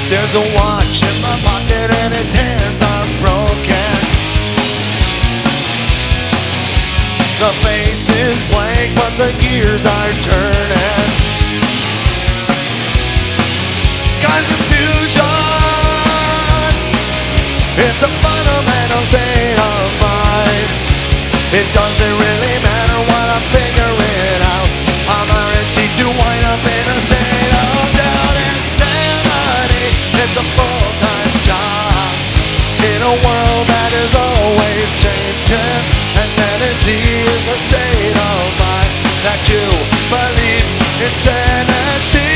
There's a watch in my pocket and its hands are broken. The face is blank but the gears are turning. Confusion, it's a fundamental state of mind. It doesn't really matter what I figure it out. I'm guaranteed to wind up in a state of doubt. Insanity, it's a full-time job in a world that is always changing. Insanity is a state of mind that you believe. Insanity.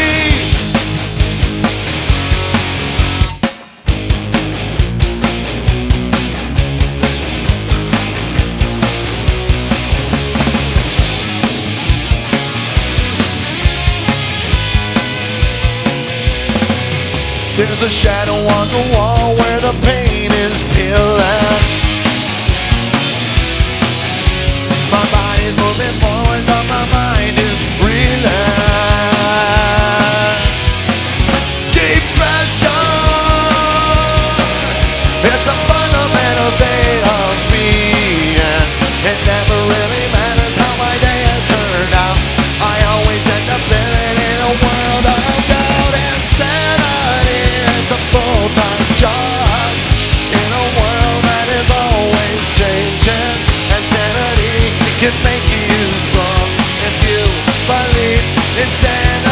There's a shadow on the wall where the paint is peeling. My body's moving forward but my mind is reeling. Depression, it's a fundamental state of being. It never really matters how my day has turned out. I always end up living in a world of doubt. Insanity, it's a full-time job in a world that is always changing. Insanity can make you strong if you believe insanity.